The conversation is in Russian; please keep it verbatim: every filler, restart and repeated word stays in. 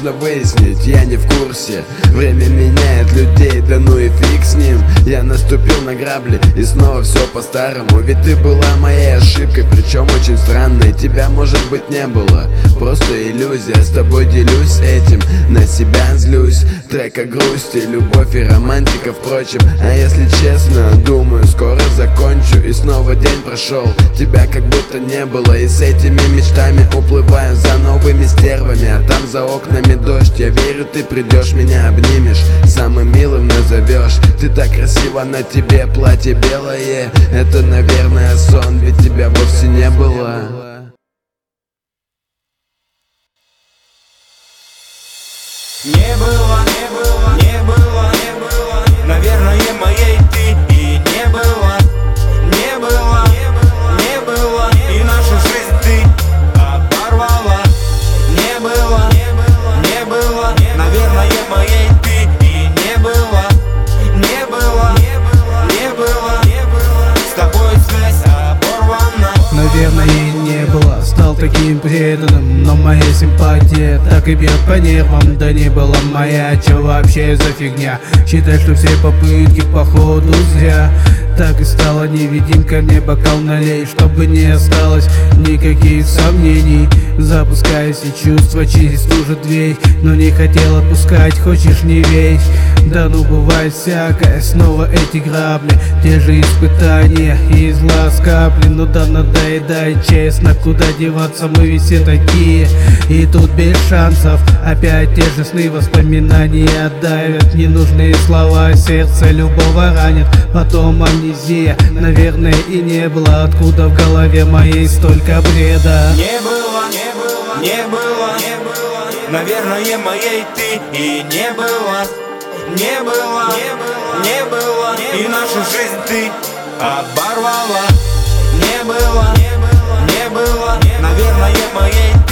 можно выяснить, я не в курсе. Время меняет людей, да ну и фиг с ним. Я наступил на грабли и снова все по-старому. Ведь ты была моей ошибкой, причем очень странной. Тебя может быть не было, просто иллюзия. С тобой делюсь этим, на себя злюсь. Трек о грусти, любовь и романтика, впрочем. А если честно, думаю, скоро закончу. И снова день прошел, тебя как будто не было. И с этими мечтами уплываю за новыми стервами. А там за окнами дождь, я верю, ты придешь, меня обнимешь, самым милым назовешь. Ты так красива, на тебе платье белое. Это, наверное, сон, ведь тебя вовсе не было. Не было, не было, не было, не было, наверное, моей ты и не было. Не было, не было, и нашу жизнь ты оборвала. Не было, не было, наверное, моей ты и не было. Не было, не было, с тобой связь оборвана. Наверное, не было, стал таким преданным, но моя симпатия так и бьет по нервам. Да не была моя, чё вообще за фигня? Считай, что все попытки походу зря. Так и стала невидимка, мне бокал налей, чтобы не осталось никаких сомнений. Запуская все чувства через ту же дверь, но не хотел отпускать, хочешь не верь. Да ну бывает всякое, снова эти грабли, те же испытания и из глаз капли. Ну да надоедает, честно, куда деваться, мы ведь все такие. И тут без шансов, опять те же сны, воспоминания давят. Ненужные слова, сердце любого ранят, потом амнезия. Наверное, и не было, откуда в голове моей столько бреда. Не было, не было, не было, не было, наверное, моей ты и не было. Не было, не было, и нашу жизнь ты оборвала. Не было, не было, наверное, моей